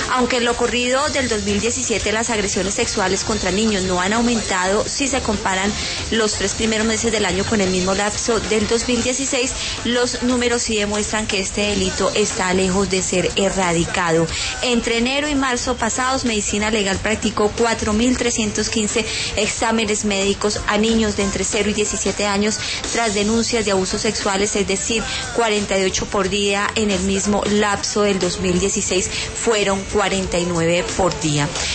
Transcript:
Aunque en lo corrido del 2017 las agresiones sexuales contra niños no han aumentado, si se comparan los 3 primeros meses del año con el mismo lapso del 2016, los números sí demuestran que este delito está lejos de ser erradicado. Entre enero y marzo pasados, Medicina Legal practicó 4.315 exámenes médicos a niños de entre 0 y 17 años tras denuncias de abusos sexuales, es decir, 48 por día. En el mismo lapso del 2016 fueron 49 por día.